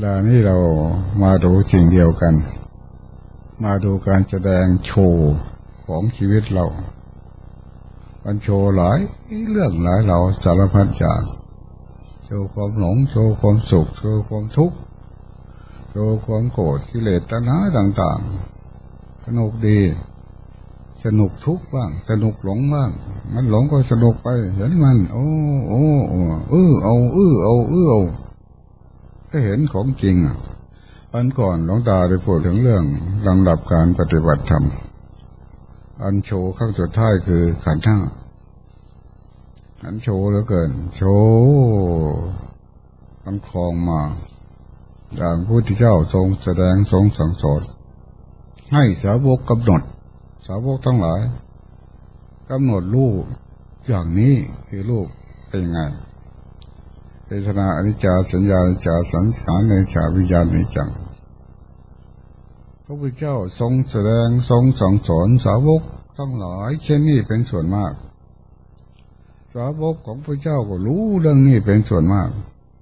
ลานี้เรามาดูสิ่งเดียวกันมาดูการแสดงโชว์ของชีวิตเรามันโชว์หลายเรื่องหลายเราสารพัดอย่างโชว์ความหลงโชว์ความสุขโชว์ความทุกข์โชว์ความโกรธกิเลสตัณหาต่างๆสนุกดีสนุกทุกข์บ้างสนุกหลงบ้างมันหลงก็สนุกไปเห็นมันโอ้เอาก็เห็นของจริงอันก่อนหลวงตาได้พูดถึงเรื่องลำดับการปฏิบัติธรรมอันโชว์ครั้งสุดท้ายคือขันธ์ห้าอันโชว์เหลือเกินโชว์มันคลองมาอย่างพระพุทธเจ้าทรงแสดงทรงสั่งสอนให้สาวกกำหนดสาวกทั้งหลายกำหนดรูปอย่างนี้คือรูปเป็นยังไงเวทนาอนิจจาสัญญาอนิจจาสังขารอนิจจาวิญญาณอนิจจังพระพุทธเจ้าทรงแสดงทรงสั่งสอนสาวกทั้งหลายเช่นนี้เป็นส่วนมากสาวกของพระเจ้าก็รู้เรื่องนี้เป็นส่วนมาก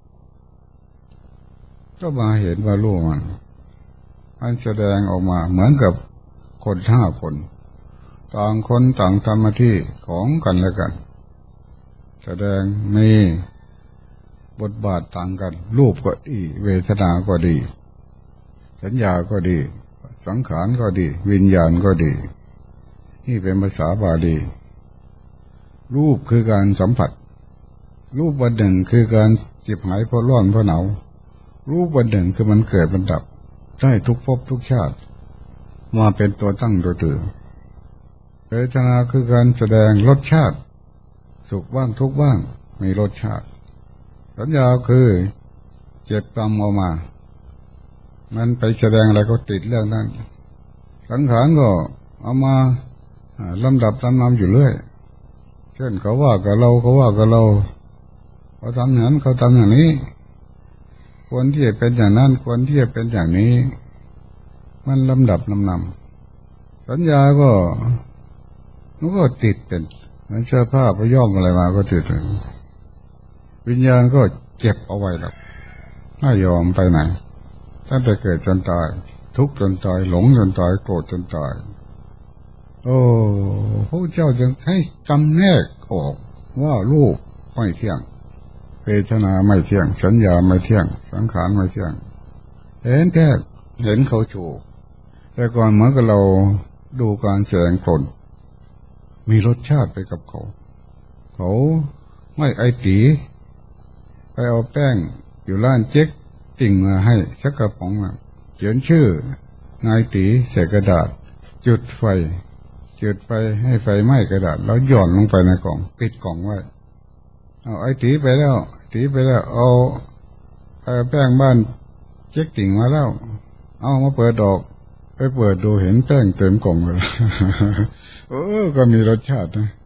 ก็มาเห็นว่ารู้มันแสดงออกมาเหมือนกับคน5 คนต่างคนต่างทำหน้าที่ของกันและกันแสดงมีบทบาทต่างกันรูปก็ดีเวทนาก็ดีสัญญาก็ดีสังขารก็ดีวิญญาณก็ดีนี่เป็นภาษาบาลีรูปคือการสัมผัสรูปวันหนึ่งคือการเจ็บหายเพราะร้อนเพราะหนาวรูปวันหนึ่งคือมันเกิดมันดับได้ทุกภพทุกชาติมาเป็นตัวตั้งตัวตื่นเวทนาคือการแสดงรสชาติสุขบ้างทุกข์บ้างมีรสชาติสัญญาคือเจ็บจำออกมามันไปแสดงอะไรก็ติดเรื่องนั้นสังขารก็เอามาลำดับลำนำอยู่เรื่อยเช่นเขาว่ากับเราเขาว่ากับเราเขาทำอย่างนั้นเขาทำอย่างนี้ควรที่จะเป็นอย่างนั้นควรที่จะเป็นอย่างนี้มันลำดับลำนำสัญญาก็มันก็ติดเป็นมันเสื้อผ้าไปย่อมอะไรมาก็ติดวิญญาณก็เก็บเอาไว้แล้วไม่ยอมไปไหนตั้งแต่เกิดจนตายทุกข์จนตายหลงจนตายโกรธจนตายโอ้พระเจ้าจึงให้จำแนกออกว่ารูปไม่เที่ยงเวทนาไม่เที่ยงสัญญาไม่เที่ยงสังขารไม่เที่ยงเห็นเขาโชว์แต่ก่อนเหมือนกับเราดูการแสดงผลมีรสชาติไปกับเขาไม่ไอตีไปเอาแป้งอยู่ร้านเจ๊กติ่งมาให้สักกระป๋องเขียนชื่อนายตีใส่กระดาษจุดไฟให้ไฟไหม้กระดาษแล้วหย่อนลงไปในกล่องปิดกล่องไว้เอาไอตีไปแล้วเอาแป้งบ้านเจ๊กติ่งมาแล้วเอามาเปิดดอกไปเปิดดูเห็นแป้งเต็มกล่องเลยก็มีรสชาตินะ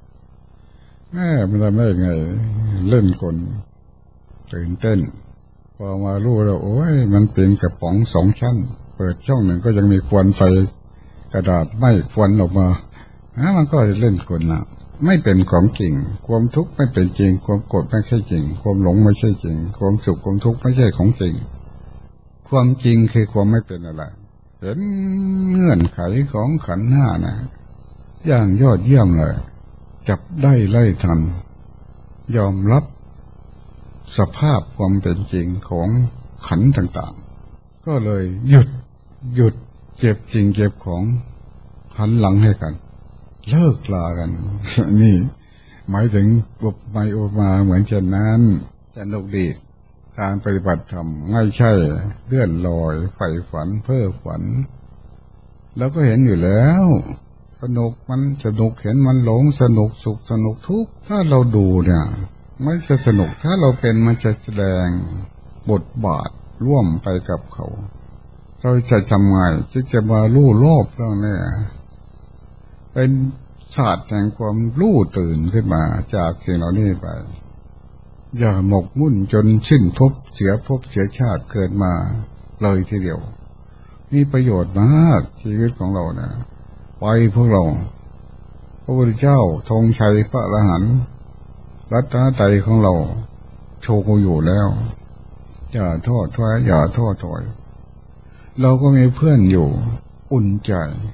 มันทำได้ไงเล่นกลตื่นเต้นพอมารู้แล้วโอ้ยมันเป็นกระป๋อง2 ชั้นเปิดช่องหนึ่งก็ยังมีควันไฟกระดาษไหม้ควันออกมามันก็เล่นกลนะไม่เป็นของจริงความทุกข์ไม่เป็นจริงความโกรธไม่ใช่จริงความหลงไม่ใช่จริงความสุขความทุกข์ไม่ใช่ของจริงความจริงคือความไม่เป็นอะไรเห็นเงื่อนไขของขันธ์ห้านะอย่างยอดเยี่ยมเลยจับได้ไล่ทันยอมรับสภาพความเป็นจริงของขันธ์ต่างๆก็เลยหยุดเก็บจริงเก็บของหันหลังให้กันเลิกลากัน นี่หมายถึงบทไม่ออกมาเหมือนเช่นนั้นสนุกดีการปฏิบัติธรรมไม่ใช่เลื่อนลอยใฝ่ฝันเพ้อฝันแล้วก็เห็นอยู่แล้วสนุกเห็นมันหลงสนุกสุขสนุกทุกข์ถ้าเราดูเนี่ยไม่จะสนุกถ้าเราเป็นมันจะแสดงบทบาทร่วมไปกับเขาเราจะทำไงจะมารู้โลภเรื่องนี้เป็นศาสตร์แห่งความรู้ตื่นขึ้นมาจากสิ่งเหล่านี้ไปอย่าหมกมุ่นจนสิ้นภพเสียชาติเกิดมาเลยทีเดียวมีประโยชน์มากชีวิตของเรานะไปพวกเราพระพุทธเจ้าธงชัยพระอรหันต์รัตนตรัยของเราโชว์อยู่แล้วอย่าท้อถอยอย่าท้อถอยเราก็มีเพื่อนอยู่อุ่นใจ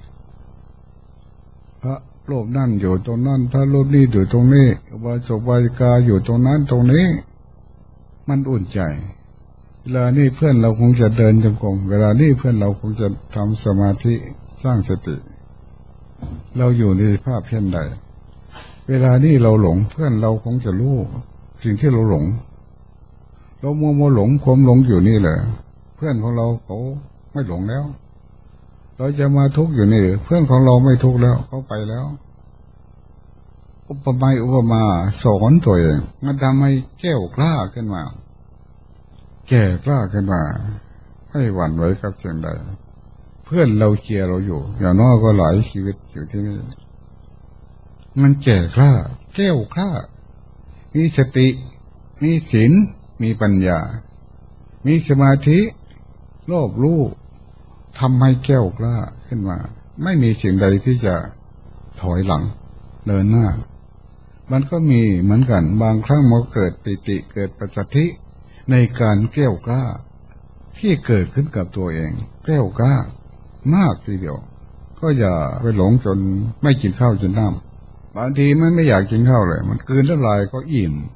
พระรูปนั่นอยู่ตรงนั้นพระรูปนี้อยู่ตรงนี้วาสกวาสิกาอยู่ตรงนั้นตรงนี้มันอุ่นใจเวลานี้เพื่อนเราคงจะเดินจงกรมเวลานี้เพื่อนเราคงจะทำสมาธิสร้างสติเราอยู่ในภาพเพี้ยนใดเวลานี้เราหลงเพื่อนเราคงจะรู้สิ่งที่เราหลงเรามัวหลงความหลงอยู่นี่แหละเพื่อนของเราเขาไม่หลงแล้วเราจะมาทุกข์อยู่นี่เพื่อนของเราไม่ทุกข์แล้วเขาไปแล้วอุปมาสอนตัวเองมันทำให้แก้วกล้าขึ้นมาแก่กล้าขึ้นมาไม่หวั่นไหวกับสิ่งใดเพื่อนเราเชียร์เราอยู่อย่างน้อยก็หลายชีวิตอยู่ที่นี่มันแก่กล้าแก้วกล้ามีสติมีศีลมีปัญญามีสมาธิรอบรู้ทำให้แก้วกล้าขึ้นมาไม่มีสิ่งใดที่จะถอยหลังเดินหน้ามันก็มีเหมือนกันบางครั้งมันเกิดปิติเกิดปัสสัทธิในการแก้วกล้าที่เกิดขึ้นกับตัวเองแก้วกล้ามากทีเดียวก็อย่าไปหลงจนไม่กินข้าวกินน้ำบางทีมันไม่อยากกินข้าวเลยมันกลืนน้ำลายก็อิ่ม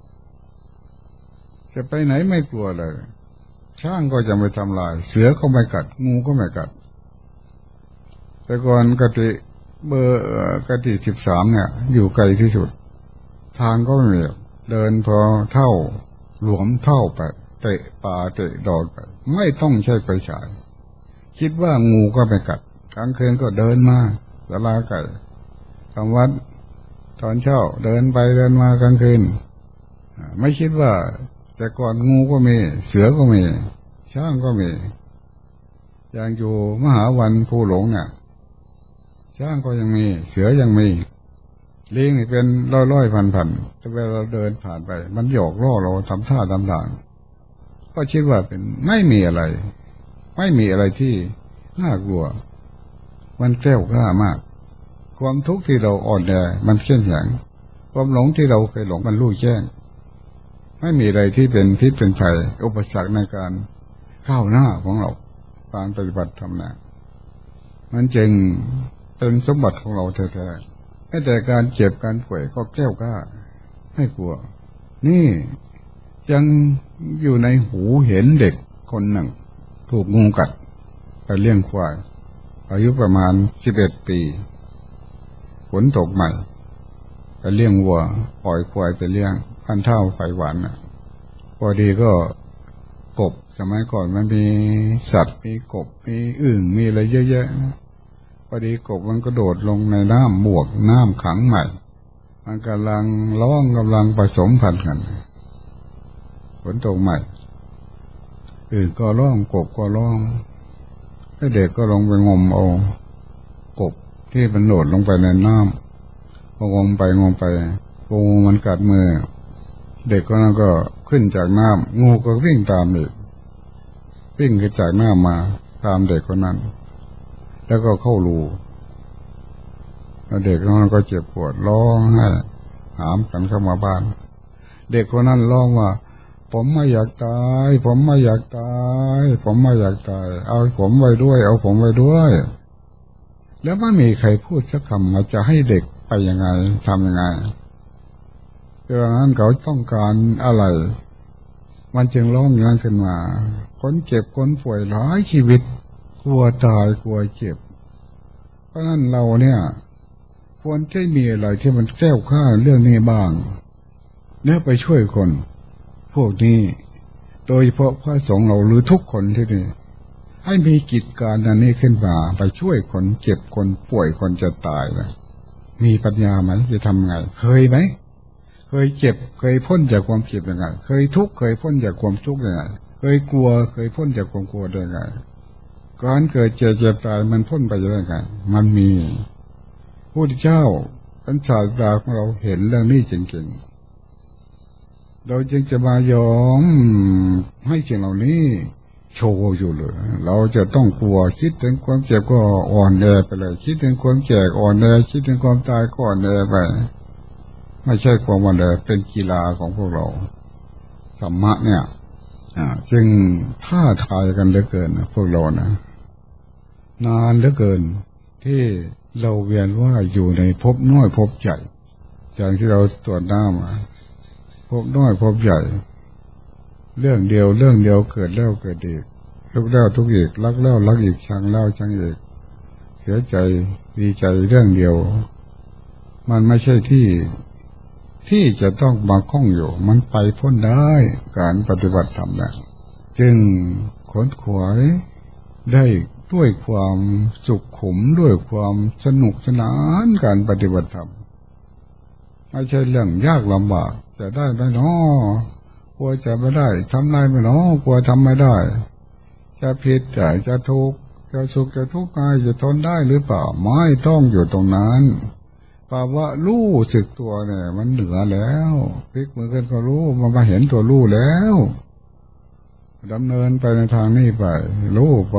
จะไปไหนไม่กลัวเลยช้างก็จะไม่ทำลายเสือก็ไม่กัดงูก็ไม่กัดแต่ก่อนกติ13เนี่ยอยู่ไกลที่สุดทางก็ไม่มีเดินพอเท่าหลวมเท่าไปเตะป่าเตะดอนไปไม่ต้องใช้ไฟฉายคิดว่างูก็ไม่กัดกลางคืนก็เดินมาศาลาไก่ทำวัดตอนเช้าเดินไปเดินมากลางคืนไม่คิดว่าแต่ก่อนงูก็มีเสือก็มีช้างก็มีอย่างอยู่มหาวันภูหลงเนี่ยช้างก็ยังมีเสือยังมีลิงเป็นร้อยพันแต่เวลาเราเดินผ่านไปมันหยอกล่อเราทำท่าทำทางก็คิดว่าเป็นไม่มีอะไรไม่มีอะไรที่น่ากลัวมันแกล้วกล้ามากความทุกข์ที่เราอ่อนแอมันเข้มแข็งความหลงที่เราเคยหลงมันรู้แจ้งไม่มีอะไรที่เป็นพิษเป็นภัยอุปสรรคในการก้าวหน้าของเราการปฏิบัติธรรมนะมันจึงเป็นสมบัติของเราแท้ๆแม้แต่การเจ็บการป่วยก็แก้วกล้าไม่กลัวนี่ยังอยู่ในหูเห็นเด็กคนหนึ่งถูกงูกัดไปเลี้ยงควายอายุประมาณ11 ปีฝนตกใหม่ไปเลี้ยงวัวปล่อยควายไปเลี้ยงพันเท่าไฟหวานน่ะพอดีก็กบสมัยก่อนมันมีสัตว์มีกบมีอึ่งมีอะไรเยอะแยะพอดีกบมันก็โดดลงในน้ำบวกน้ำขังใหม่มันกำลังร้องกำลังผสมพันธุ์กันฝนตกใหม่อื่นก็ร้องกบก็ร้องให้เด็กก็ลงไปงมเอากบที่มันโดดลงไปในน้ำพองมไปงูมันกัดมือเด็กก็นั่นก็ขึ้นจากน้ำงูก็วิ่งตามอีกวิ่งขึ้นจากน้ำมาตามเด็กคนนั้นแล้วก็เข้ารูแล้วเด็กคนนั้นก็เจ็บปวดร้องไห้หามกันเข้ามาบ้านเด็กคนนั้นร้องว่าผมไม่อยากตายผมไม่อยากตายผมไม่อยากตายเอาผมไว้ด้วยเอาผมไว้ด้วยแล้วไม่มีใครพูดสักคำว่าจะให้เด็กไปยังไงทำยังไงเวลานั้นเขาต้องการอะไรมันจึงร้องอย่างนั้นขึ้นมาคนเจ็บคนป่วยหลายชีวิตกลัวตายกลัวเจ็บเพราะนั้นเราเนี่ยควรจะมีอะไรที่มันแก้วข้าเรื่องนี้บ้างเนี่ยไปช่วยคนพวกนี้โดยเฉพาะพระสงฆ์เราหรือทุกคนที่นี่ให้มีกิจการอันนี้ขึ้นมาไปช่วยคนเจ็บคนป่วยคนจะตายนะมีปัญญาไหมจะทำไงเคยไหมเคยเจ็บเคยพ้นจากความเจ็บยังไงเคยทุกข์เคยพ้นจากความทุกข์ยังไงเคยกลัวเคยพ้นจากความกลัวได้ยังไงการเกิดเจ็บตายมันพ้นไปยังไงมันมีพระพุทธเจ้าท่านศาสดาของเราเห็นเรื่องนี้จริงๆเราจึงจะมายอมให้สิ่งเหล่านี้โชว์อยู่เลยเราจะต้องกลัวคิดถึงความเจ็บก็อ่อนแอไปเลยคิดถึงความแก่อ่อนแอคิดถึงความตายก็อ่อนแอไปไม่ใช่ความอ่อนแอเป็นกีฬาของพวกเราธรรมะเนี่ยจึงท้าทายกันเหลือเกินพวกเรานะนานเหลือเกินที่เราเวียนว่าอยู่ในภพน้อยภพใหญ่อย่างที่เราตรวจหน้ามาภพน้อยภพใหญ่เรื่องเดียวเกิดแล้วเกิดอีกทุกแล้วทุกอีกรักแล้วรักอีกชังแล้วชังอีกเสียใจดีใจเรื่องเดียวมันไม่ใช่ที่จะต้องมาคล้องอยู่มันไปพ้นได้การปฏิบัติธรรมนะจึงขนขวายได้ด้วยความสุขขมด้วยความสนุกสนานการปฏิบัติธรรมไม่ใช่เรื่องยากลำบากจะได้ไหมเนาะกลัวจะไม่ได้ทำได้ไหมเนาะกลัวทำไม่ได้จะผิดจะถูกจะสุขจะทุกข์จะทนได้หรือเปล่าไม่ต้องอยู่ตรงนั้นภาวะรู้สึกตัวเนี่ยมันเหนือแล้วพลิกมือขึ้นก็รู้มาเห็นตัวรู้แล้วดำเนินไปในทางนี้ไปรู้ไป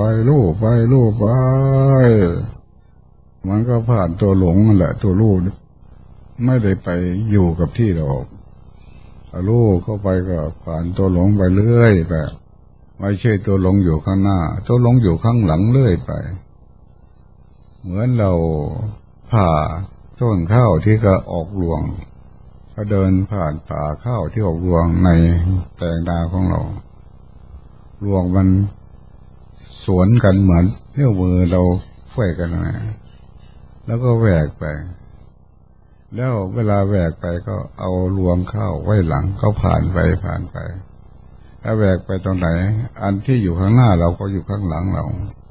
มันก็ผ่านตัวหลงนั่นแหละตัวรู้ไม่ได้ไปอยู่กับที่เรารู้เข้าไปก็ผ่านตัวหลงไปเรื่อยไปไม่ใช่ตัวหลงอยู่ข้างหน้าตัวหลงอยู่ข้างหลังเรื่อยไปเหมือนเราผ่าต้นข้าวที่ก็ออกรวงก็เดินผ่านป่าข้าวที่ออกรวงในแปลงนาของเรารวงมันสวนกันเหมือนเนื้อมือเราเฟ้ยกันนะแล้วก็แหวกไปแล้วเวลาแหวกไปก็เอารวงข้าวไว้หลังก็ผ่านไปถ้าแหวกไปตรงไหนอันที่อยู่ข้างหน้าเราก็อยู่ข้างหลังเรา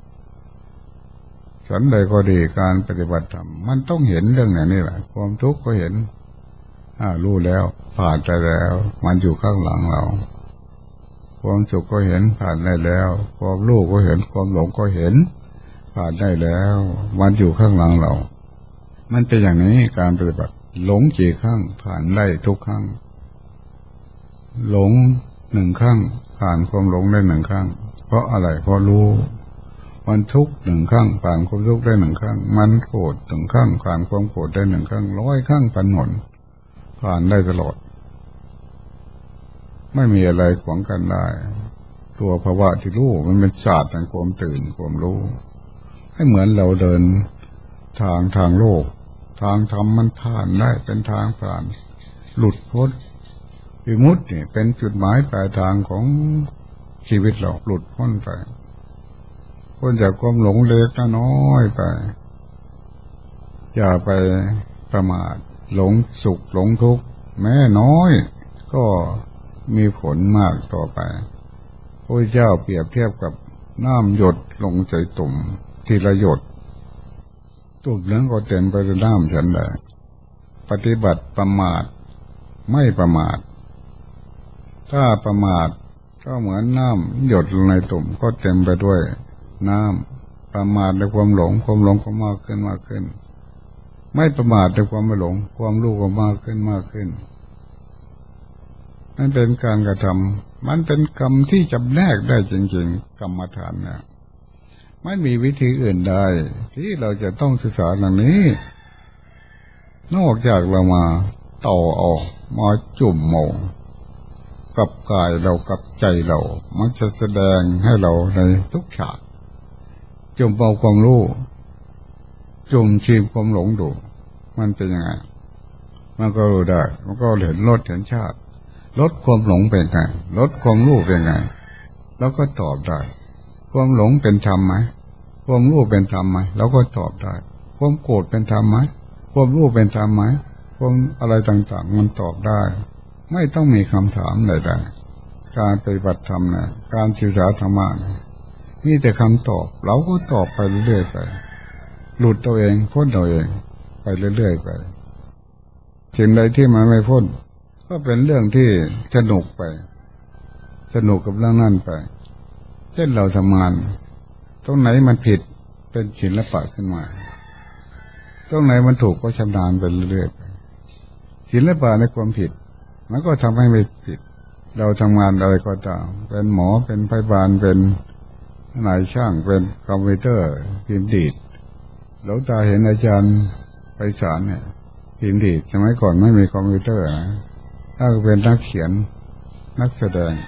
ฉันใดก็ดีการปฏิบัติธรรมมันต้องเห็นเรื่องนี้แหละความทุกข์ก็เห็นรู้แล้วผ่านไปแล้วมันอยู่ข้างหลังเราความสุขก็เห็นผ่านได้แล้วความรู้ก็เห็นความหลงก็เห็นผ่านได้แล้วมันอยู่ข้างหลังเรามันเป็นอย่างนี้การปฏิบัติหลงกี่ครั้งผ่านได้ทุกครั้งหลงหนึ่งครั้งผ่านความหลงได้หนึ่งครั้งเพราะอะไรเพราะรู้มันทุกข์หนึ่งครั้งผ่านความทุกข์ได้หนึ่งครั้งมันโกรธหนึ่งครั้งผ่านความโกรธได้หนึ่งครั้ง100 ครั้งผ่านหนผ่านได้ตลอดไม่มีอะไรขวางกันได้ตัวภาวะที่รู้มันเป็นศาสตร์แห่งความตื่นความรู้ให้เหมือนเราเดินทางโลกทางธรรมมันผ่านได้เป็นทางผ่านหลุดพ้นวิมุตติเนี่ยเป็นจุดหมายปลายทางของชีวิตเราหลุดพ้นไปพ้นจากความหลงเล็กน้อยไปอย่าไปประมาทหลงสุขหลงทุกข์แม้น้อยก็มีผลมากต่อไปพระเจ้าเปรียบเทียบกับน้ำหยดลงใจตุ่มทีละหยดตุ่มนั้นก็เต็มไปด้วยน้ำฉันใดปฏิบัติประมาทไม่ประมาทถ้าประมาทก็เหมือนน้ำหยดลงในตุ่มก็เต็มไปด้วยน้ำประมาทในความหลงก็มากขึ้นไม่ประมาทในความไม่หลงความรู้ก็มากขึ้นนั่นเป็นการกระทำมันเป็นกรรมที่จำแนกได้จริงๆกรรมฐานเนี่ยไม่มีวิธีอื่นใดที่เราจะต้องศึกษาอย่างนี้นอกจากเรามาต่อออกมาจุ่มโมงกับกายเรากับใจเรามันจะแสดงให้เราในทุกฉากจุ่มเอาความรู้จุ่มชิมความหลงดูมันเป็นยังไงมันก็รู้ได้มันก็เห็นรสเห็นชาติลดความหลงเป็นไงลดความรู้เป็นไงแล้วก็ตอบได้ความหลงเป็นธรรมไหมความรู้เป็นธรรมไหมเราก็ตอบได้ความโกรธเป็นธรรมไหมความรู้เป็นธรรมไหมความอะไรต่างๆมันตอบได้ไม่ต้องมีคำถามใดๆการปฏิบัติธรรมนะการศึกษาธรรมะนะมีแต่คำตอบเราก็ตอบไปเรื่อยๆไปหลุดตัวเองพ้นตัวเองไปเรื่อยๆไปสิ่งใดที่มันไม่พ้นก็เป็นเรื่องที่สนุกไปสนุกกับเรื่องนั้นไปเช่นเราทำงานตรงไหนมันผิดเป็นศิลปะขึ้นมาตรงไหนมันถูกก็ชำนาญไปเรื่อยๆไปศิลปะในความผิดมันก็ทำให้ไม่ผิดเราทำงานอะไรก็ตามเป็นหมอเป็นพยาบาลเป็นนายช่างเป็นคอมพิวเตอร์พิมพ์ดีดเราตาเห็นอาจารย์ไปสอนเนี่ยพิมพ์ดีดสมัยก่อนไม่มีคอมพิวเตอร์นะถ้าเป็นนักเขียนนักแสดง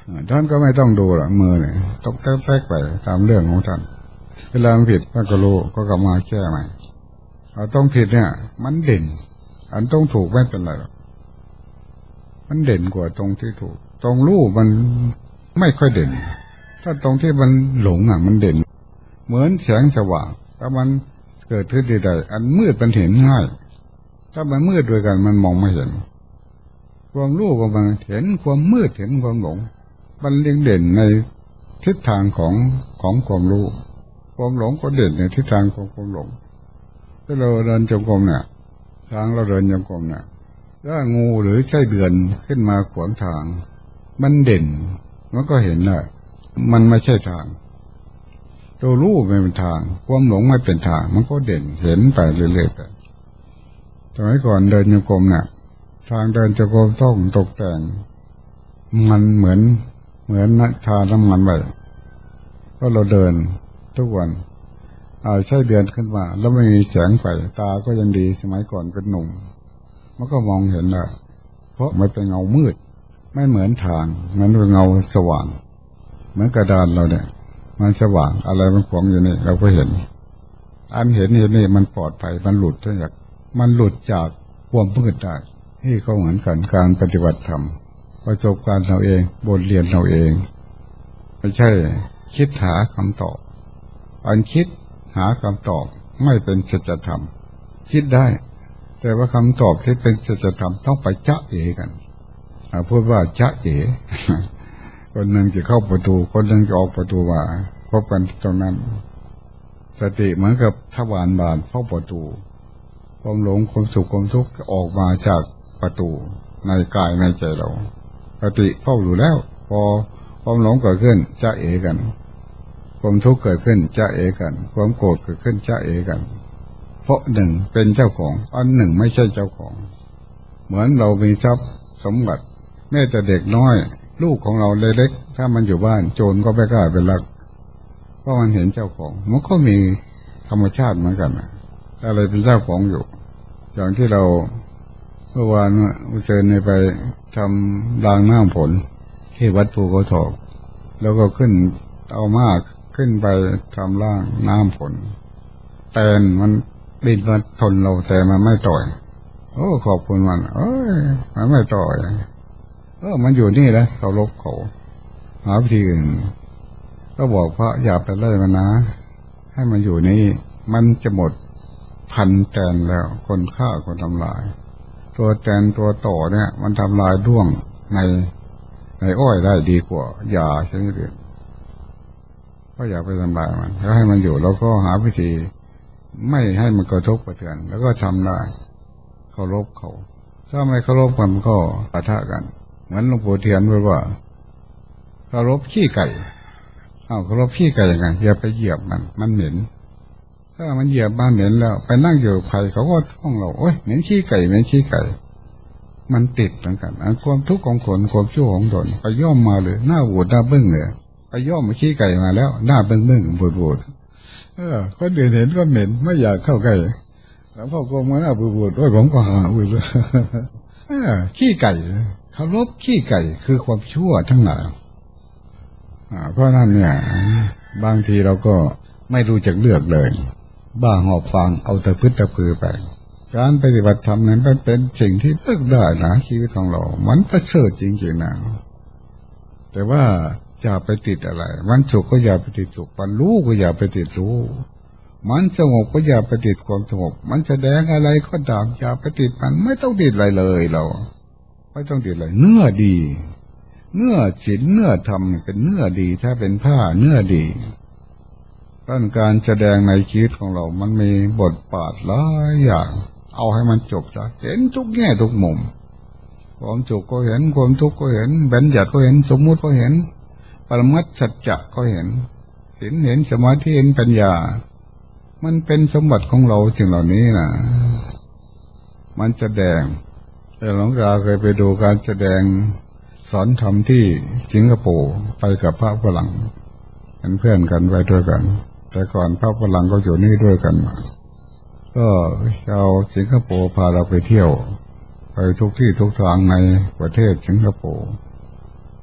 ท่านก็ไม่ต้องดูหรอกมือเนี่ยตกแทกไปตามเรื่องของท่านเวลามันผิดท่านก็รู้ก็กลับมาแก้ใหม่เอาต้องผิดเนี่ยมันเด่นอันต้องถูกไม่เป็นไรหรอกมันเด่นกว่าตรงที่ถูกตรงรู้มันไม่ค่อยเด่นถ้าตรงที่มันหลงมันเด่นเหมือนแสงสว่างถ้ามันเกิดขึ้นใดๆอันมืดมันเห็นง่ายถ้ามันมืดด้วยกันมันมองไม่เห็นความรู้ก็มันเห็นความมืดเห็นความหลงมันเรียงเด่นในทิศทางของความรู้ความหลงก็เด่นในทิศทางของความหลงถ้าเราเดินจงกรมเนี่ยทางเราเดินจงกรมเนี่ยถ้างูหรือไส้เดือนขึ้นมาขวางทางมันเด่นมันก็เห็นแหละมันไม่ใช่ทางตัวรู้ไม่เป็นทางความหลงไม่เป็นทางมันก็เด่นเห็นไปเรื่อยๆไปสมัยก่อนเดินจงกรมเนี่ยทางเดินจงกรมต้องตกแต่งมันเหมือนทาน้ำมันไว้ก็เราเดินทุกวันใช้เดือนขึ้นมาแล้วไม่มีแสงไฟตาก็ยังดีสมัยก่อนเป็นหนุ่มมันก็มองเห็นได้เพราะมันเป็นเงามืดไม่เหมือนทางมันเป็นเงาสว่างเหมือนกระดานเราเนี่ยมันสว่างอะไรมันขวางอยู่นี่เราก็เห็นอันเห็นนี่มันปลอดภัยมันหลุดจากความมืดได้ที่ก็เหมือนกันการปฏิบัติธรรมประสบการณ์เราเองบทเรียนเราเองไม่ใช่คิดหาคำตอบอันคิดหาคำตอบไม่เป็นสัจธรรมคิดได้แต่ว่าคำตอบที่เป็นสัจธรรมต้องไปจ๊ะเอกันพูดว่าจ๊ะเอ คนหนึ่งจะเข้าประตูคนหนึ่งจะออกประตูมาพบกันตรงนั้นสติเหมือนกับทวารบานเข้าประตูความหลงความสุขความทุกข์ออกมาจากประตูในกายในใจเราสติเข้าอยู่แล้วพอความหลงเกิดขึ้นจ๊ะเอกันความทุกข์เกิดขึ้นจ๊ะเอกันความโกรธเกิดขึ้นจ๊ะเอกันเพราะหนึ่งเป็นเจ้าของอันหนึ่งไม่ใช่เจ้าของเหมือนเรามีทรัพย์สมบัติแม้แต่เด็กน้อยลูกของเราเล็กๆถ้ามันอยู่บ้านโจรก็ไม่กล้าไปลักเพราะมันเห็นเจ้าของมันก็มีธรรมชาติเหมือนกันอะไรเป็นเจ้าของอยู่อย่างที่เราเมื่อวานอุเซนไปทำรางน้ำฝนที่วัดภูเขาทองแล้วก็ขึ้นเอามากขึ้นไปทำร่างน้ำฝนแต่มันบินมาทนเราแต่มันไม่ต่อยโอ้ขอบคุณมันมันไม่ต่อยมันอยู่นี่แหละเขาลบเขาหาวิธีอื่นก็บอกพระอย่าไปไล่มันนะให้มันอยู่นี่มันจะหมดพันแตนแล้วคนฆ่าคนทำลายตัวแตนตัวต่อเนี่ยมันทำลายด้วงในอ้อยได้ดีกว่าอย่าใช่ไหมเรื่องก็อย่าไปทำลายมันแล้วให้มันอยู่แล้วก็หาวิธีไม่ให้มันกระทบกระเทือนแล้วก็ทำได้เคารพเขาถ้าไม่เคารพกันก็ปะทะกันเหมือนหลวงปู่เทียนบอกว่าเคารพขี้ไก่เคารพขี้ไก่ยังไงอย่าไปเหยียบมันเหม็นถ้ามันเหยียบมาเหม็นแล้วไปนั่งอยู่ไผ่เขาก็ท้องเราโอ๊ยเหม็นขี้ไก่เหม็นขี้ไก่มันติดเหมือนกันความทุกข์ของคนความชั่วของตนไปย่อมมาเลยหน้าบูดหน้าบึ้งเลยไปย่อมมาขี้ไก่มาแล้วหน้าบึ้งบูดคนอื่นเห็นก็เหม็นไม่อยากเข้าใกล้แล้วพ่อโกงมาหน้าบูดผมก็หาบูดขี้ไก่เคารพขี้ไก่คือความชั่วทั้งหลายเพราะนั้นเนี่ยบางทีเราก็ไม่รู้จักเลือกเลยบ้าหอบฟางเอาแต่พึ่งแต่พือไปการปฏิบัติธรรมนั้นเป็นสิ่งที่เลือกได้นะชีวิตของเรามันประเสริฐจริงๆนะแต่ว่าอย่าไปติดอะไรมันสุขก็อย่าไปติดสุขมันรู้ก็อย่าไปติดรู้มันสงบก็อย่าไปติดความสงบมันแสดงอะไรก็ตามอย่าไปติดมันไม่ต้องติดอะไรเลยเราไม่ต้องติดอะไรเนื้อดีเนื้อศีลเนื้อธรรมเป็นเนื้อดีถ้าเป็นผ้าเนื้อดีการแสดงในชีวิตของเรามันมีบทบาทหลายอย่างเอาให้มันจบซะเห็นทุกแง่ทุกมุมความสุขก็เห็นความทุกข์ก็เห็นบัญญัติก็เห็นสมมุติก็เห็นปรมัตถสัจจะก็เห็นศีลเห็นสมาธิเห็นปัญญามันเป็นสมบัติของเราสิ่งเหล่านี้นะมันแสดงหลวงตาเคยไปดูการแสดงสอนธรรมที่สิงคโปร์ไปกับพระฝรั่งเป็นเพื่อนกันไปด้วยกันแต่ก่อนพระฝรั่งก็อยู่นี่ด้วยกันก็ชาวสิงคโปร์พาเราไปเที่ยวไปทุกที่ทุกทางในประเทศสิงคโปร์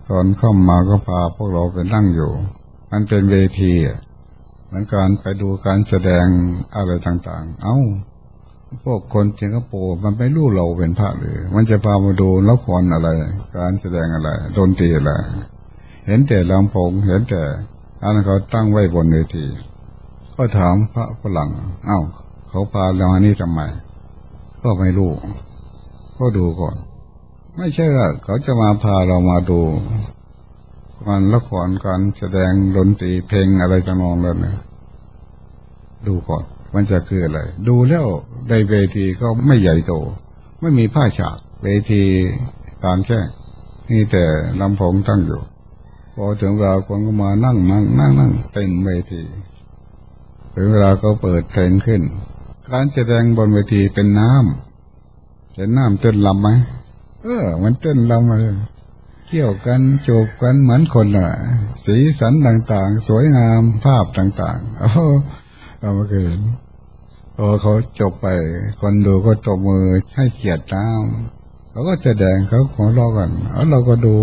ตอนเข้ามาก็พาพวกเราไปนั่งอยู่มันเป็นเวทีเหมือนการไปดูการแสดงอะไรต่างๆพวกคนสิงคโปร์มันไม่รู้เราเป็นพระหรือมันจะพามาดูละครอะไรการแสดงอะไรดนตรีอะไรเห็นแต่ลำโพงเห็นแต่อันเขาตั้งไว้บนเวทีก็ถามพระฝรั่งเขาพาเรามานี่ทำไมก็ไม่รู้ก็ดูก่อนไม่ใช่ว่าเขาจะมาพาเรามาดูการละครการแสดงดนตรีเพลงอะไรต่างๆแล้วเนี่ยดูก่อนมันจะคืออะไรดูแล้วในเวทีก็ไม่ใหญ่โตไม่มีผ้าฉากเวทีการแค่นี่แต่ลำโพงตั้งอยู่พอถึงเวลาคนก็มานั่งเต็มเวทีถึงเวลาก็เปิดเพลงขึ้นการแสดงบนเวทีเป็นน้ำเห็นน้ำเต้นลำไหมมันเต้นลำเลยเกี่ยวกันจูบกันเหมือนคนสีสันต่างๆสวยงามภาพต่างๆเราไม่เคยเห็นพอเขาจบไปคนดูก็ตบมือให้เกียรติน้ำเขาก็แสดงเขาหัวเราะกันเราก็ดู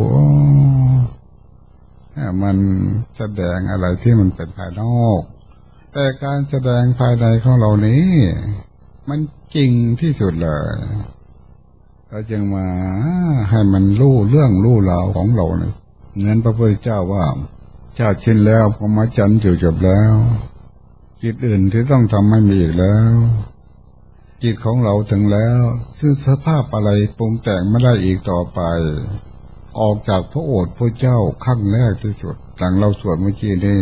มันแสดงอะไรที่มันเป็นภายนอกแต่การแสดงภายในของเรานี้มันจริงที่สุดเลยเราจึงมาให้มันรู้เรื่องรู้ราวของเราเนี่ยเงินพระพุทธเจ้าว่าชาติสิ้นแล้วพรหมจรรย์จบแล้วจิตอื่นที่ต้องทำไม่มีอีกแล้วจิตของเราถึงแล้วซึ่งสภาพอะไรปรุงแต่งไม่ได้อีกต่อไปออกจากพระโอษฐ์พระเจ้าขั้นแรกที่สุดหลังเราสวดเมื่อกี้นี่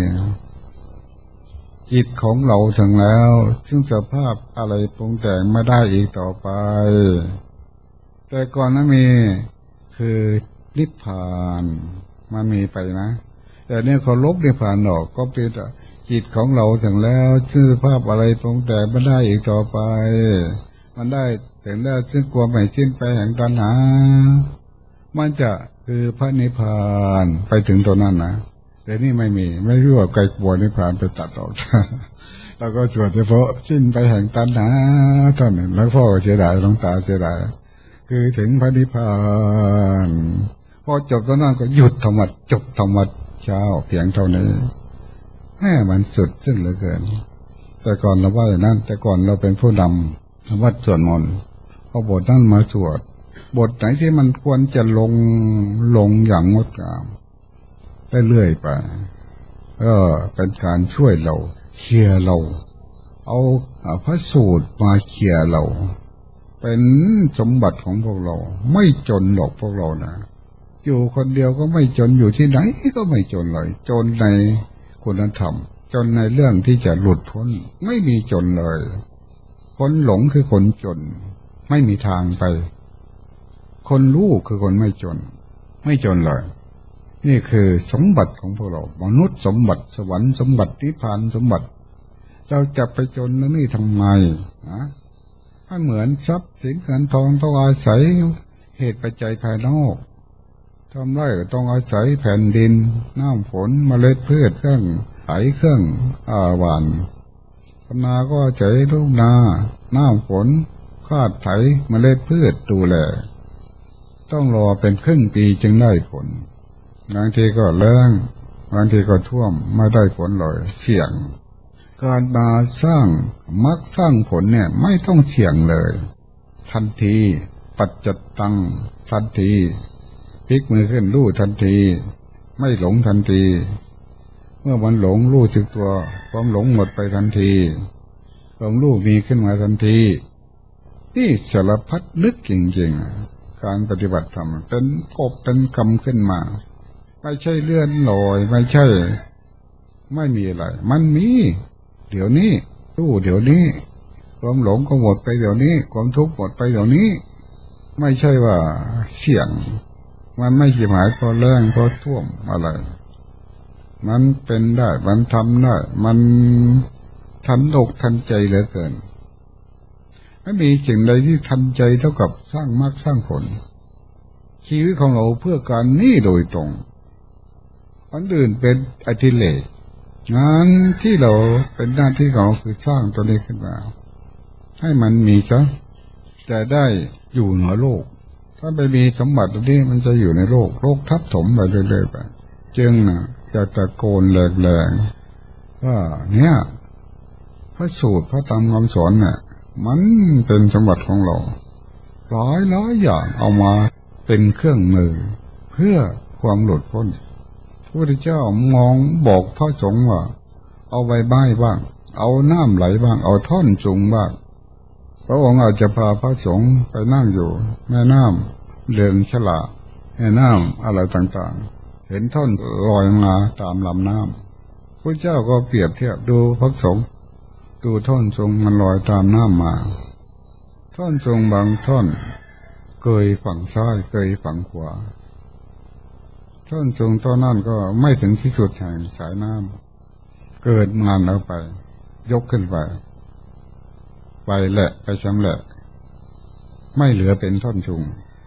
จิตของเราถึงแล้วซึ่งสภาพอะไรปรุงแต่งไม่ได้อีกต่อไปแต่ก่อนนั้นมีคือนิพพานมันมีไปนะแต่เนี่ยเขาลบนิพพานออกก็เป็นจิตของเราถึงแล้วซึ่งสภาพอะไรปรุงแต่งไม่ได้อีกต่อไปมันได้ถึงแล้วซึ่งความไม่สิ้นไปแห่งตัณหามันจะคือพระนิพพานไปถึงตัวนั้นนะแต่นี่ไม่รู้ว่าไกลกว่านิพพานไปตัดออกเราก็สวดเฉพาะสิ้นไปแห่งตัณหาเท่านั้นแล้วพ่อก็เสียดายหลวงตาเสียดายคือถึงพระนิพพานพอจบตอนนั้นก็หยุดธรรมะจบธรรมะเช้าเพียงเท่านี้มันสุดสิ้นเหลือเกินแต่ก่อนเราว่าอย่างนั้นแต่ก่อนเราเป็นผู้นำวัดสวดมนต์เอาบทนั้นมาสวดบทไหนที่มันควรจะลงอย่างงดงามได้เรื่อยไปก็เป็นการช่วยเราเคลียร์เราเอาพระสูตรมาเคลียร์เราเป็นสมบัติของพวกเราไม่จนหรอกพวกเรานะอยู่คนเดียวก็ไม่จนอยู่ที่ไหนก็ไม่จนเลยจนในคุณธรรมจนในเรื่องที่จะหลุดพ้นไม่มีจนเลยคนหลงคือคนจนไม่มีทางไปคนรู้คือคนไม่จนเลยนี่คือสมบัติของพวกเรามนุษย์สมบัติสวรรค์สมบัตินิพพานสมบัติเราจะไปจนนี่ทำไมถ้าเหมือนทรัพย์สินเงินทองต้องอาศัยเหตุปัจจัยภายนอกทำไรก็ต้องอาศัยแผ่นดินน้ำฝนเมล็ดพืชเครื่องหวานนาก็อาศัยลูกนาน้ำฝนคาดไถเมล็ดพืชดูแลต้องรอเป็นครึ่งปีจึงได้ผลบางทีก็แล้งบางทีก็ท่วมไม่ได้ผลเลยเสี่ยงการมาสร้างมรรคสร้างผลเนี่ยไม่ต้องเสี่ยงเลยทันทีปัจจัตตังทันทีพลิกมือขึ้นรู้ทันทีไม่หลงทันทีเมื่อมันหลงรู้สึกตัวความหลงหมดไปทันทีความรู้มีขึ้นมาทันทีนี่สารพัดลึกจริงๆการปฏิบัติธรรมเป็นกบเป็นคำขึ้นมาไม่ใช่เลื่อนลอยไม่ใช่ไม่มีอะไรมันมีเดี๋ยวนี้รู้เดี๋ยวนี้ความหลงก็หมดไปเดี๋ยวนี้ความทุกข์หมดไปเดี๋ยวนี้ไม่ใช่ว่าเสี่ยงมันไม่กี่หมายพอแรงพอท่วมอะไรมันเป็นได้มันทำได้มันทันอกทันใจเหลือเกินไม่มีสิ่งใดที่ทันใจเท่ากับสร้างมรรคสร้างผลชีวิตของเราเพื่อการนี้โดยตรงอันอื่นเป็นอดิเรกงานที่เราเป็นหน้าที่ของเราคือสร้างตัวนี้ขึ้นมาให้มันมีซะจะได้อยู่เหนือโลกถ้าไปมีสมบัติที่มันจะอยู่ในโลกทับถมไปเรื่อยๆไปจึงจะตะโกนแหลกๆว่าเนี่ยพระสูตรพระธรรมคำสอนเนี่ยมันเป็นสมบัติของเราหลายอย่างเอามาเป็นเครื่องมือเพื่อความหลุดพ้นพระพุทธเจ้ามองบอกพระสงฆ์ว่าเอาใบไม้บ้างเอาน้ำไหลบ้างเอาท่อนจุงบ้างพระองค์อาจจะพาพระสงฆ์ไปนั่งอยู่แม่น้ำเดินฉลาแม่น้ำอะไรต่างๆเห็นท่อนลอยมาตามลำน้ำพระเจ้าก็เปรียบเทียบดูพระสงฆ์ดูท่อนจุงมันลอยตามน้ำมาท่อนจุงบางท่อนเกยฝั่งซ้ายเกยฝั่งขวาท่อนจุงต้นนั่นก็ไม่ถึงที่สุดแห่งสายน้ำเกิดงานเอาไปยกขึ้นไปแหละไปชำแหละไม่เหลือเป็นท่อนจุง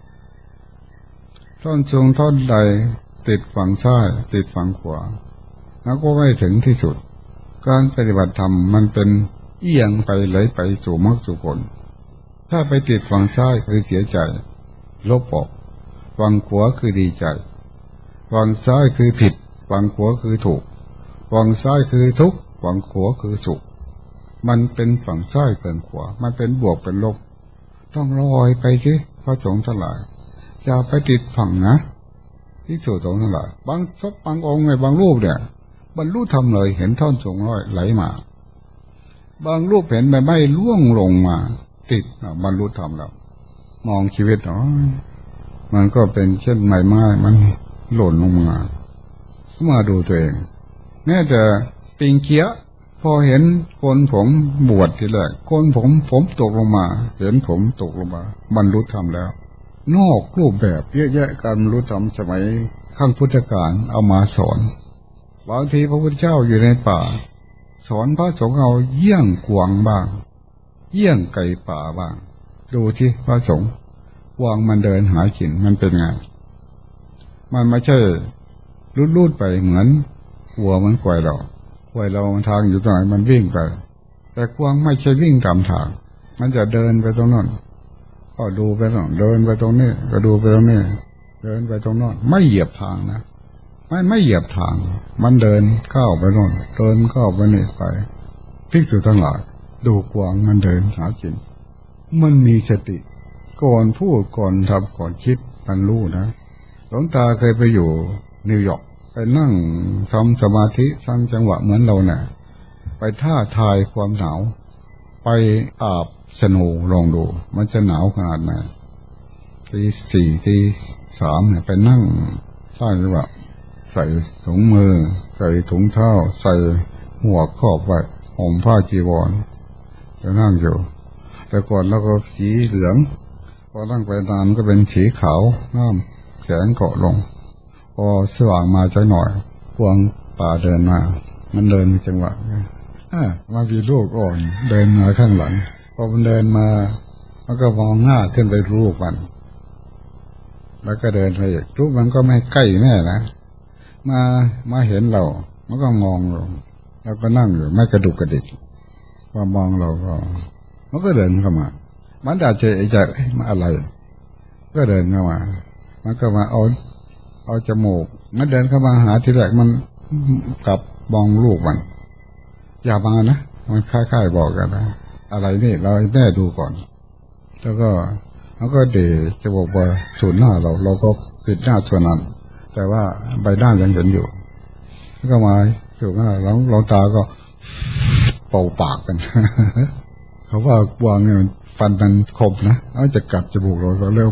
ท่อนใดติดฝั่งซ้ายติดฝั่งขวาแล้วก็ไม่ถึงที่สุดการปฏิบัติธรรมมันเป็นเอียงไปไหลไปสู่มรรคสู่ผลถ้าไปติดฝั่งซ้ายคือเสียใจลบออกฝั่งขวาคือดีใจฝั่งซ้ายคือผิดฝั่งขวาคือถูกฝั่งซ้ายคือทุกข์ฝั่งขวาคือสุขมันเป็นฝั่งซ้ายฝั่งขวามันเป็นบวกเป็นลบต้องลอยไปสิพระสงฆ์ทั้งหลายอย่าไปติดฝั่งนะที่สุดสงฆ์ทั้งหลายบางองค์ไงบางรูปเนี่ยบรรลุธรรมเลยเห็นท่อนสูงร้อยไหลมาบางรูปเห็นใบไม้ล่วงลงมาติดบรรลุธรรมแล้วมองชีวิตมันก็เป็นเช่นใบไม้มันหล่นลงมาดูตัวเองแม้แต่ปิงเกี้ยพอเห็นคนผมบวชทีแรกคนผมตกลงมาเห็นผมตกลงมาบรรลุธรรมแล้วนอกรูปแบบเยอะแยะการบรรลุธรรมสมัยขั้งพุทธกาลเอามาสอนบางทีพระพุทธเจ้าอยู่ในป่าสอนพระสงฆ์เอาเยี่ยงกวางบ้างเยี่ยงไก่ป่าบ้างดูสิพระสงฆ์กวางมันเดินหากินมันเป็นไงมันไม่ใช่ลูดไปเหมือนวัวมันควายเราทางอยู่ตรงไหนมันวิ่งไปแต่กวางไม่ใช่วิ่งตามทางมันจะเดินไปตรงนั้นก็ดูไปตรงเดินไปตรงนี้ก็ดูไปตรงนี้เดินไปตรงนั้นไม่เหยียบทางนะไม่เหยียบทางมันเดินเข้าไปโน่นเดินเข้าไปนี่ไปภิกษุทั้งหลายดูกวางมันเดินหากินมันมีสติก่อนพูดก่อนทำก่อนคิดมันรู้นะหลวงตาเคยไปอยู่นิวยอร์กไปนั่งทำสมาธิสร้างจังหวะเหมือนเราเนี่ยไปท่าทายความหนาวไปอาบสโนว์ลองดูมันจะหนาวขนาดไหนตีสี่ตีสามเนี่ยไปนั่งใต้จังหวะใส่ถุงมือใส่ถุงเท้าใส่หัวครอบไว้ห่มผ้าจีวรจะนั่งอยู่แต่ก่อนเราก็สีเหลืองพอนั่งไปนานก็เป็นสีขาวน้ำแขนเกาะลงพอสว่างมาจะหน่อยกวางป่าเดินมามันเดินจังหวะมามีลูกอ่อนเดินมาข้างหลังพอมันเดินมามันก็มองหน้าขึ้นไปลูกมันแล้วก็เดินไปอีกลูกมันก็ไม่ใกล้แม่นะมาเห็นเรามันก็มองเราแล้วก็นั่งอยู่ไม่กระดุกกระดิกพอมองเราก็มันก็เดินเข้ามามันอาจจะมาอะไรก็เดินเข้ามามันก็มาเอาจมูกมันเดินเข้ามาหาทีแรกมันกลับมองลูกมันอย่ามานะมันคล้ายๆบอกกันนะอะไรนี่เราให้แม่ดูก่อนแล้วก็มันก็เดจะบอกว่าสูญหน้าเราก็ปิดหน้าส่วนนั้นแต่ว่าใบหน้ายังเห็นอยู่แล้วก็มาสูญหน้าเราตาก็เป่าปากกันเขาว่าวางเนี่ยฟันมันคมนะเอาจะกัดจมูกเราก็เร็ว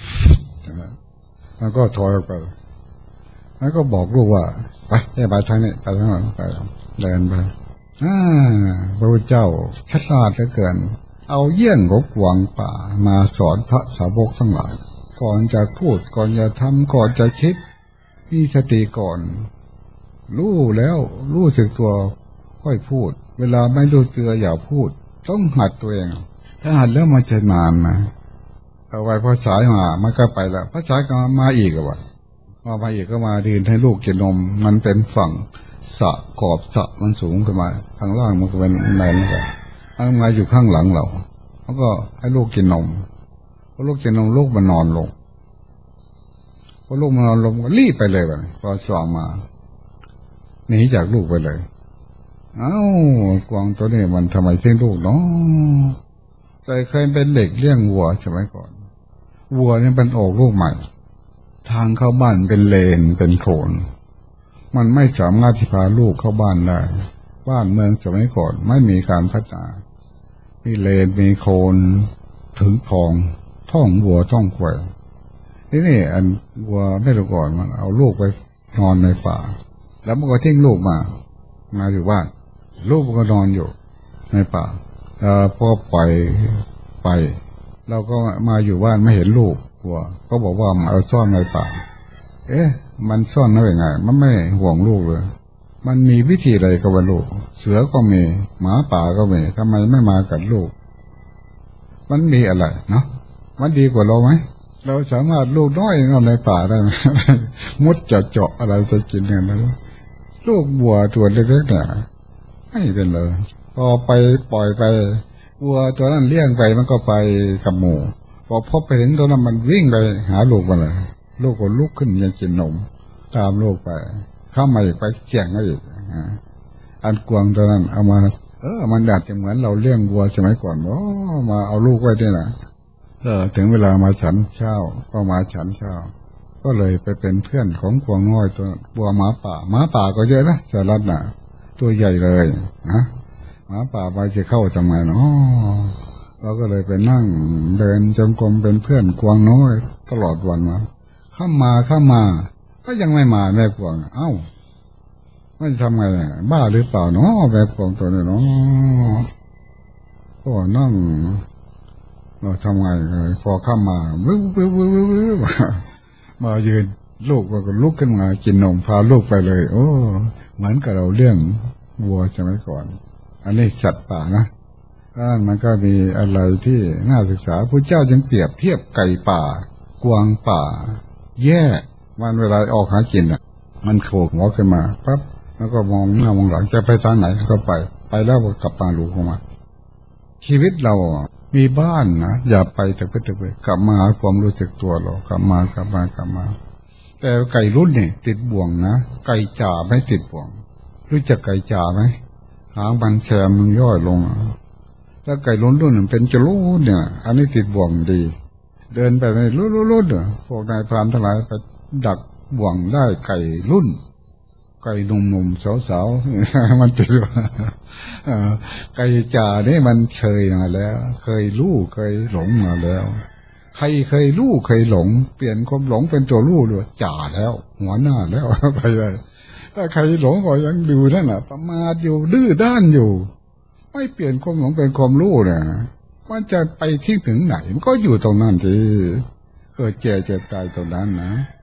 มันก็ถอยออกไปแล้วก็บอกลูกว่าไปทางนี้ไปทางนั้นไปเดินไปพระพุทธเจ้าฉลาดเหลือเกินเอาเยี่ยงของกวางป่ามาสอนพระสาวกทั้งหลายก่อนจะพูดก่อนจะทำก่อนจะคิดมีสติก่อนรู้แล้วรู้สึกตัวค่อยพูดเวลาไม่รู้ตัวอย่าพูดต้องหัดตัวเองถ้าหัดแล้วมันจะนานนะเอาไว้พอสายมามันก็ไปแล้วพอสายก็มาอีกว่ามาอีกก็มาดินให้ลูกกินนมมันเป็นฝั่งสะขอบสะมันสูงขึ้นมาข้างล่างมันก็เป็นในนั่นแหละมันมาอยู่ข้างหลังเราแล้วก็ให้ลูกกินนมพอลูกกินนมลูกมันนอนลงพอลูกมันนอนลงก็รีบไปเลยวันพอสว่างมาหนีจากลูกไปเลยเอ้ากวางตัวนี้มันทำไมทิ้งลูกเนาะแต่เคยเป็นเด็กเลี้ยงวัวสมัยก่อนวัวนี่เป็นออกลูกใหม่ทางเข้าบ้านเป็นเลนเป็นโคลนมันไม่สามารถที่พาลูกเข้าบ้านได้บ้านเมืองสมัยก่อนไม่มีการพัฒนามีเลนมีโคลนถึงคลองท่องวัวท่องควายนี่อันวัวไม่รู้ก่อนมันเอาลูกไปนอนในป่าแล้วมันก็ทิ้งลูกมาอยู่บ้านลูกมันก็นอนอยู่ในป่าพอปล่อยไปเราก็มาอยู่บ้านไม่เห็นลูกวัวก็บอกว่ามันเอาซ่อนในป่ามันซ่อนได้ยังไงมันไม่ห่วงลูกเลยมันมีวิธีอะไรกับลูกเสือก็มีหมาป่าก็มีทำไมไม่มากับลูกมันมีอะไรเนาะมันดีกว่าเราไหมเราสามารถลูกน้อยนอนในป่าได้ไหม มุดเจาะอะไรจะกินกันนะลูกวัวตัวเล็กๆเนี่ยไม่เป็นเลยพอไปปล่อยไปวัวตัวนั้นเลี้ยงไปมันก็ไปกับหมูพอพบไปถึงตัวนั้นมันวิ่งไปหาลูกมันเลยลูกก็ลุกขึ้นยังกินนมตามลูกไปเข้ามาอีกไปเสี่ยงก็อีกอันกวางตัวนั้นเอามามันดัดจะเหมือนเราเลี้ยงวัวสมัยก่อนมาเอาลูกไว้ด้วยนะถึงเวลามาฉันเช้าก็มาฉันเช้าก็เลยไปเป็นเพื่อนของกวางน้อยตัววัวหมาป่าก็เยอะนะสารัตน่ะตัวใหญ่เลยนะหมาป่าไปจะเข้าทำไมเนาะเราก็เลยไปนั่งเดินจงกรมเป็นเพื่อนกวางน้อยตลอดวันมาข้ามาก็ยังไม่มาแม่กวางไม่ทำไงบ้าหรือเปล่าเนาะแม่กวางตัวนี้เนาะก็นั่งเราทำไงพอข้ามามายืนลูกก็ลุกขึ้นมากินนมพาลูกไปเลยเหมือนกับเราเลี้ยงวัวสมัยก่อนอันนี้สัตว์ป่านะมันก็มีอะไรที่น่าศึกษาพระเจ้าจึงเปรียบเทียบไก่ป่ากวางป่าแย่มันเวลาออกหากินมันโผล่หัวขึ้นมาปั๊บแล้วก็มองหน้ามองหลังจะไปทางไหนก็ไปแล้วก็กลับมาลูกเข้ามาชีวิตเรามีบ้านนะอย่าไปแต่เพื่อกลับมาหาความรู้สึกตัวเรากลับมาแต่ไก่รุ่นนี่ติดบ่วงนะไก่จ่าไม่ติดบ่วงรู้จักไก่จ่าไหมหางมันแซมมันย่อยลงแล้วไก่รุ่นเป็นจะรุ่นเนี่ยอันนี้ติดบ่วงดีเดินไปในรุ่นพวกนายพรานทั้งหลายไปดักบ่วงได้ไก่รุ่นไก่หนุ่มๆสาวๆมันติดไก่จ่านี่มันเคยมาแล้วเคยรู้เคยหลงมาแล้วใครเคยรู้เคยหลงเปลี่ยนความหลงเป็นตัวรู้ด้วยจ่าแล้วหัวหน้าแล้วไปเลยถ้าใครหลงก็ยังดูนั่นแหละประมาทอยู่ดื้อด้านอยู่ไม่เปลี่ยนความหลงเป็นความรู้เนี่ยมันจะไปที่ถึงไหนมันก็อยู่ตรงนั้นที่เกิดเจ็บตายตรงนั้นนะ